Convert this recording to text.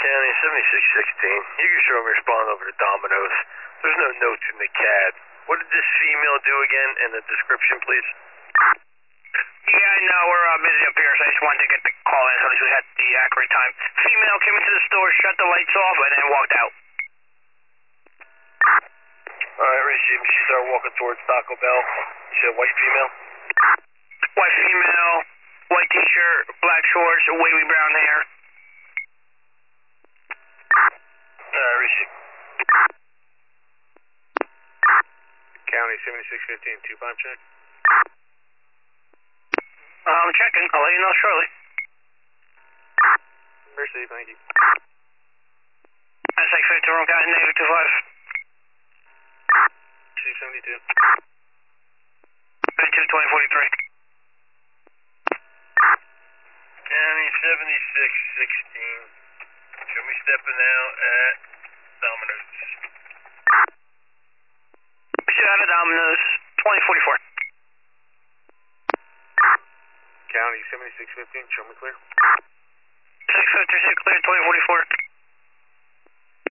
County 7616. You can show me respond over to Domino's. There's no notes in the CAD. What did this female do again in the description, please? Yeah, no, we're busy up here, so I just wanted to get the call in so we had the accurate time. Female came into the store, shut the lights off, and then walked out. Alright, receive. She started walking towards Taco Bell. You said white female? White female, white t-shirt, black shorts, wavy brown hair. Alright, receive. County 7615, 2-5 check. I'm checking. I'll let you know shortly. Receive, thank you. That's like 50 room county, negative 25. 272. 2043. County 7616. Show me stepping out at Domino's. Shoot out of Domino's, 2044. County 7615, show me clear. 656 clear, 2044.